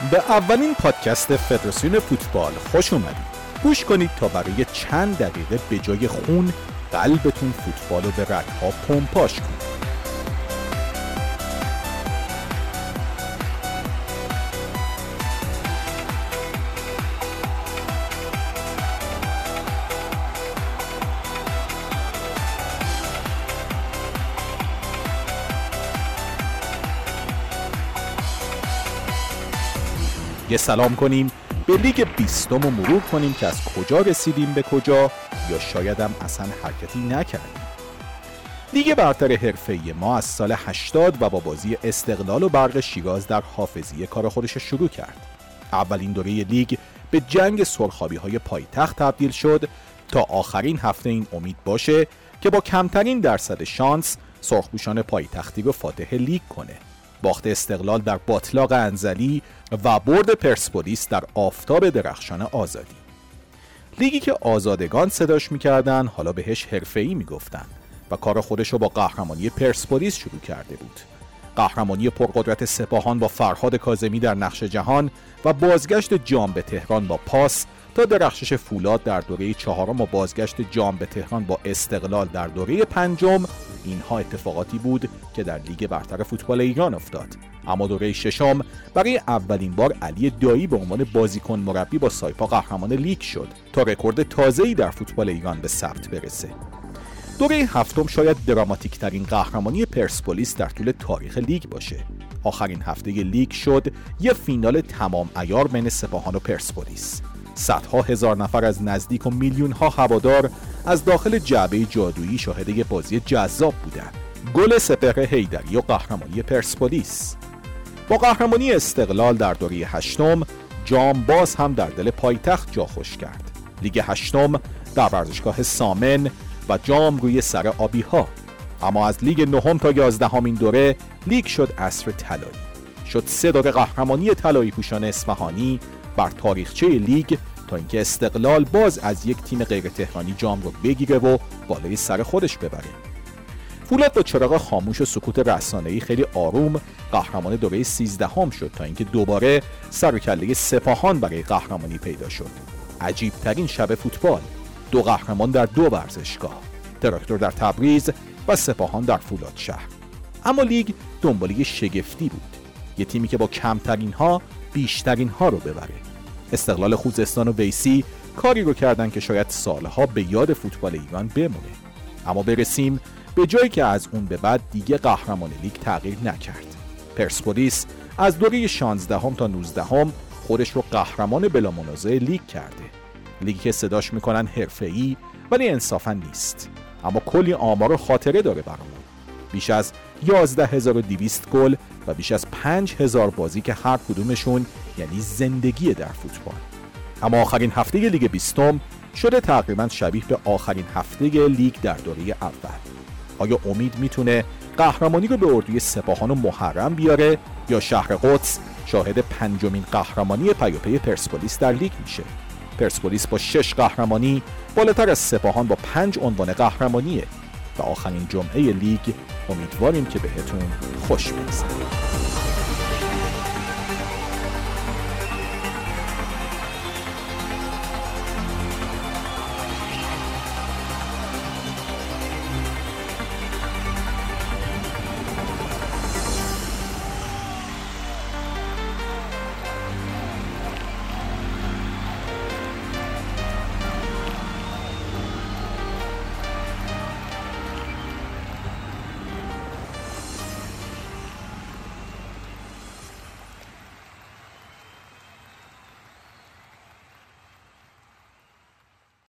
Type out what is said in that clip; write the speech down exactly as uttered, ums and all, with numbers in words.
به اولین پادکست فدراسیون فوتبال خوش اومدید. گوش کنید تا برای چند دقیقه به جای خون قلبتون فوتبال رو به رگ‌ها پمپاژ کنید. یه سلام کنیم به لیگ بیستم و مرور کنیم که از کجا رسیدیم به کجا، یا شاید هم اصلا حرکتی نکردیم. لیگ برتر حرفه‌ای ما از سال هشتاد و با بازی استقلال و برق شیراز در حافظیه کار خودش رو شروع کرد. اولین دوره لیگ به جنگ سرخابی‌های پایتخت تبدیل شد تا آخرین هفته این امید باشه که با کمترین درصد شانس سرخپوشان پایتختی رو فاتح لیگ کنه. باخت استقلال در باتلاق انزلی و برد پرسپولیس در آفتاب درخشان آزادی. لیگی که آزادگان صداش میکردن حالا بهش حرفه‌ای میگفتن و کار خودش رو با قهرمانی پرسپولیس شروع کرده بود. قهرمانی پرقدرت سپاهان با فرهاد کاظمی در نقش جهان و بازگشت جام به تهران با پاس تا درخشش فولاد در دوره چهارم و بازگشت جام به تهران با استقلال در دوره پنجم، اینها اتفاقاتی بود که در لیگ برتر فوتبال ایران افتاد. اما دوره ششم برای اولین بار علی دایی به عنوان بازیکن مربی با سایپا قهرمان لیگ شد تا رکورد تازه‌ای در فوتبال ایران به ثبت برسه. دوره هفتم شاید دراماتیک ترین قهرمانی پرسپولیس در طول تاریخ لیگ باشه. آخرین هفته لیگ شد یه فینال تمام عیار بین سپاهان و پرسپولیس. صدها هزار نفر از نزدیک و میلیون ها هوادار از داخل جعبه جادویی شاهد یه بازی جذاب بودن. گل سپهر حیدری و قهرمانی پرسپولیس. با قهرمانی استقلال در دوره هشتم، جام باز هم در دل پایتخت جا خوش کرد. لیگ هشتم در ورزشگاه سامن و جام روی سر آبی ها. اما از لیگ نهم تا یازدهمین دوره لیگ شد عصر طلایی. شد سه دوره قهرمانی طلایی پوشان اصفهانی بر تاریخچه لیگ تا اینکه استقلال باز از یک تیم غیر تهرانی جام رو بگیره و بالای سر خودش ببره. فولاد با چراغ خاموش و سکوت رسانه‌ای خیلی آروم قهرمان دوره سیزدهم شد تا اینکه دوباره سر و کله سپاهان برای قهرمانی پیدا شد. عجیب ترین شب فوتبال، دو قهرمان در دو ورزشگاه، تراکتور در تبریز و سپاهان در فولاد شهر. اما لیگ دنباله شگفتی بود، یه تیمی که با کمترین ها بیشترین ها رو ببره. استقلال خوزستان و ویسی کاری رو کردن که شاید سالها به یاد فوتبال ایران بمونه. اما برسیم به جایی که از اون به بعد دیگه قهرمان لیگ تغییر نکرد. پرسپولیس از دوره شانزدهم تا نوزدهم خودش رو قهرمان بلا منازع لیگ کرده. لیگی که صداش میکنن حرفه‌ای ولی انصافا نیست، اما کلی آمار و خاطره داره برامون. بیش از یازده هزار و دویست گل و بیش از پنج هزار بازی که هر کدومشون یعنی زندگی در فوتبال. اما آخرین هفته لیگ بیستم شده تقریبا شبیه به آخرین هفته لیگ در دوره اول. آیا امید میتونه قهرمانی رو به اردوی سپاهان و محرم بیاره یا شهر قدس شاهد پنجمین قهرمانی پیاپی پرسپولیس در لیگ میشه؟ پرسپولیس با شش قهرمانی بالاتر از سپاهان با پنج عنوان قهرمانیه و آخرین جمعه لیگ امیدواریم که بهتون خوش بگذره.